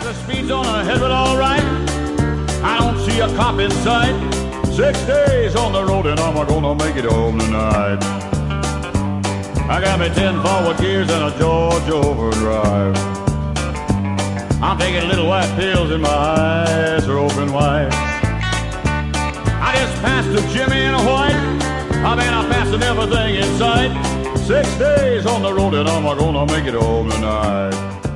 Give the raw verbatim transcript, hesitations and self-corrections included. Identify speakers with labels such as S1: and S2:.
S1: the speed's on ahead, but all right. I don't see a cop in sight. Six days on the road and I'm gonna make it home tonight. I got me ten forward gears and a Georgia overdrive. I'm taking little white pills and my eyes are open wide. I just passed a Jimmy in a white. I mean, I passed everything in sight. Six days on the road and I'm gonna make it home tonight.